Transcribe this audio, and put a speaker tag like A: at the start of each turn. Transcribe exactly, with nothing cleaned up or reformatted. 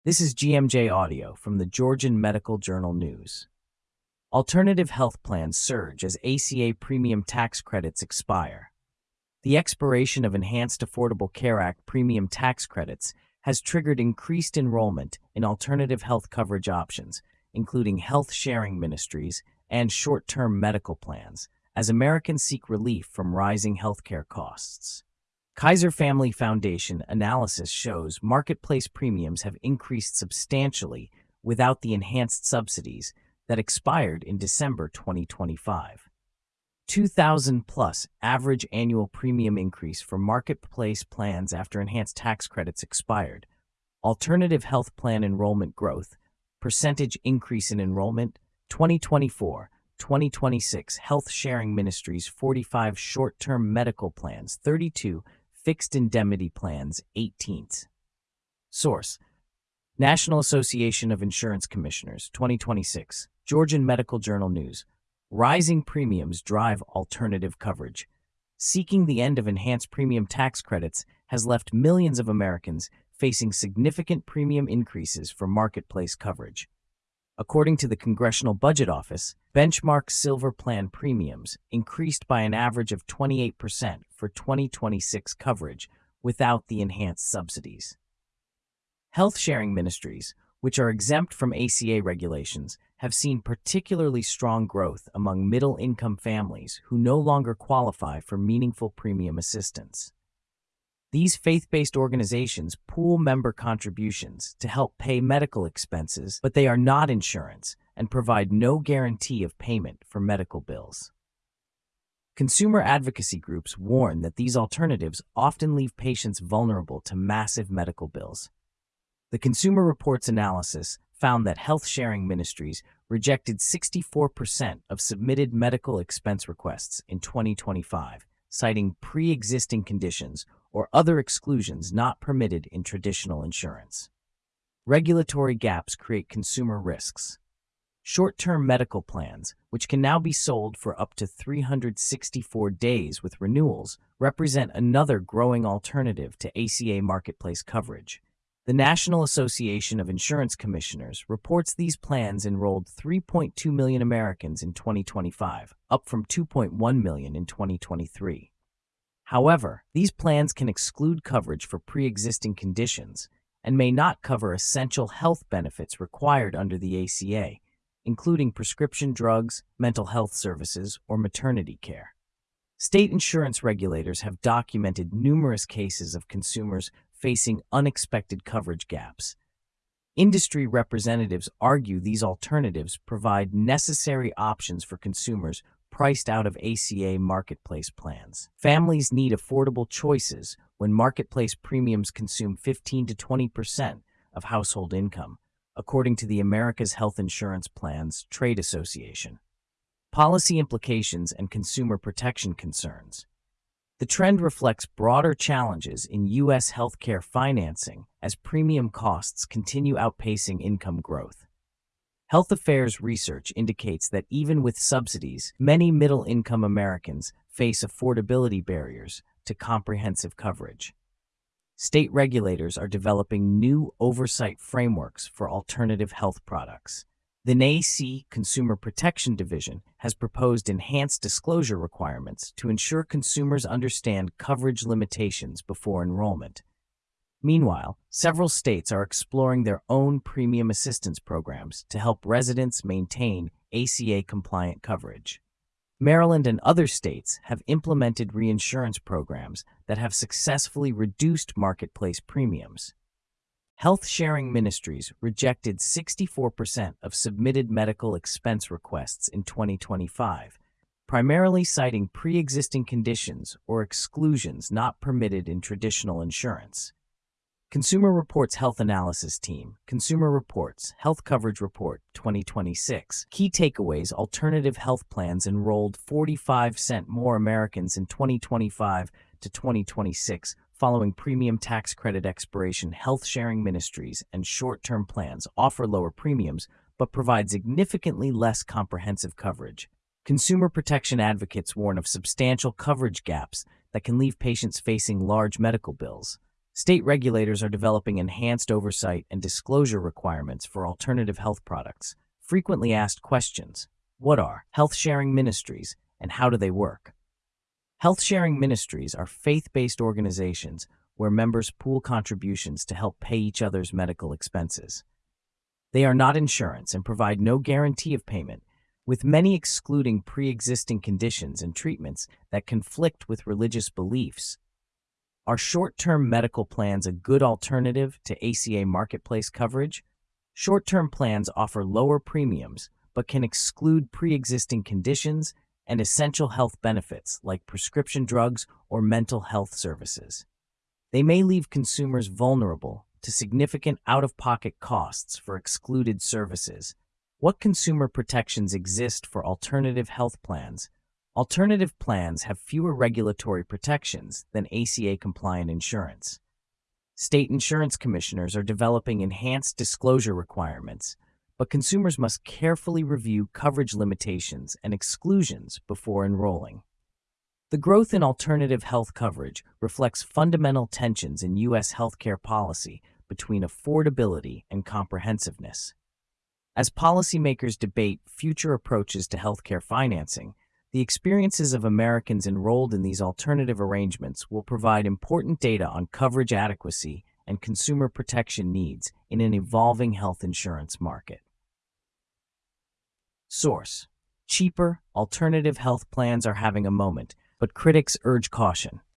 A: This is G M J Audio from the Georgian Medical Journal News. Alternative health plans surge as A C A premium tax credits expire. The expiration of Enhanced Affordable Care Act premium tax credits has triggered increased enrollment in alternative health coverage options, including health-sharing ministries and short-term medical plans, as Americans seek relief from rising healthcare costs. Kaiser Family Foundation analysis shows marketplace premiums have increased substantially without the enhanced subsidies that expired in December twenty twenty-five. two thousand plus average annual premium increase for marketplace plans after enhanced tax credits expired. Alternative health plan enrollment growth, percentage increase in enrollment, twenty twenty-four twenty twenty-six health sharing ministries forty-five short-term medical plans, thirty-two fixed indemnity plans, eighteen. Source: National Association of Insurance Commissioners, twenty twenty-six, Georgian Medical Journal News. Rising premiums drive alternative coverage. Seeking the end of enhanced premium tax credits has left millions of Americans facing significant premium increases for marketplace coverage. According to the Congressional Budget Office, benchmark Silver Plan premiums increased by an average of twenty-eight percent for twenty twenty-six coverage without the enhanced subsidies. Health-sharing ministries, which are exempt from A C A regulations, have seen particularly strong growth among middle-income families who no longer qualify for meaningful premium assistance. These faith-based organizations pool member contributions to help pay medical expenses, but they are not insurance and provide no guarantee of payment for medical bills. Consumer advocacy groups warn that these alternatives often leave patients vulnerable to massive medical bills. The Consumer Reports analysis found that health-sharing ministries rejected sixty-four percent of submitted medical expense requests in twenty twenty-five, citing pre-existing conditions or other exclusions not permitted in traditional insurance. Regulatory gaps create consumer risks. Short-term medical plans, which can now be sold for up to three hundred sixty-four days with renewals, represent another growing alternative to A C A marketplace coverage. The National Association of Insurance Commissioners reports these plans enrolled three point two million Americans in twenty twenty-five, up from two point one million in twenty twenty-three. However, these plans can exclude coverage for pre-existing conditions and may not cover essential health benefits required under the A C A, including prescription drugs, mental health services, or maternity care. State insurance regulators have documented numerous cases of consumers facing unexpected coverage gaps. Industry representatives argue these alternatives provide necessary options for consumers priced out of A C A marketplace plans. Families need affordable choices when marketplace premiums consume fifteen to twenty percent of household income, according to the America's Health Insurance Plans Trade Association. Policy implications and consumer protection concerns. The trend reflects broader challenges in U S healthcare financing as premium costs continue outpacing income growth. Health Affairs research indicates that even with subsidies, many middle-income Americans face affordability barriers to comprehensive coverage. State regulators are developing new oversight frameworks for alternative health products. The N A C E Consumer Protection Division has proposed enhanced disclosure requirements to ensure consumers understand coverage limitations before enrollment. Meanwhile, several states are exploring their own premium assistance programs to help residents maintain A C A-compliant coverage. Maryland and other states have implemented reinsurance programs that have successfully reduced marketplace premiums. Health-sharing ministries rejected sixty-four percent of submitted medical expense requests in twenty twenty-five, primarily citing pre-existing conditions or exclusions not permitted in traditional insurance. Consumer Reports Health Analysis Team, Consumer Reports Health Coverage Report twenty twenty-six. Key takeaways: alternative health plans enrolled forty-five percent more Americans in twenty twenty-five to twenty twenty-six, following premium tax credit expiration. Health-sharing ministries and short-term plans offer lower premiums but provide significantly less comprehensive coverage. Consumer protection advocates warn of substantial coverage gaps that can leave patients facing large medical bills. State regulators are developing enhanced oversight and disclosure requirements for alternative health products. Frequently asked questions: what are health sharing ministries and how do they work? Health sharing ministries are faith-based organizations where members pool contributions to help pay each other's medical expenses. They are not insurance and provide no guarantee of payment, with many excluding pre-existing conditions and treatments that conflict with religious beliefs. Are short-term medical plans a good alternative to A C A marketplace coverage? Short-term plans offer lower premiums but can exclude pre-existing conditions and essential health benefits like prescription drugs or mental health services. They may leave consumers vulnerable to significant out-of-pocket costs for excluded services. What consumer protections exist for alternative health plans? Alternative plans have fewer regulatory protections than A C A-compliant insurance. State insurance commissioners are developing enhanced disclosure requirements, but consumers must carefully review coverage limitations and exclusions before enrolling. The growth in alternative health coverage reflects fundamental tensions in U S healthcare policy between affordability and comprehensiveness. As policymakers debate future approaches to healthcare financing, the experiences of Americans enrolled in these alternative arrangements will provide important data on coverage adequacy and consumer protection needs in an evolving health insurance market. Source: cheaper, alternative health plans are having a moment, but critics urge caution.